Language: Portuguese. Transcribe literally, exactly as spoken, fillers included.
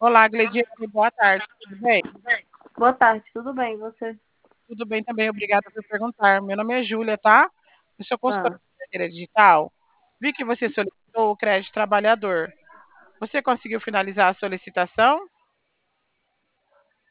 Olá, Glediane, boa tarde, tudo bem? Boa tarde, tudo bem, e você? Tudo bem também, obrigada por perguntar. Meu nome é Júlia, tá? Eu sou consultora Ah, de carteira digital. Vi que você solicitou o crédito trabalhador. Você conseguiu finalizar a solicitação?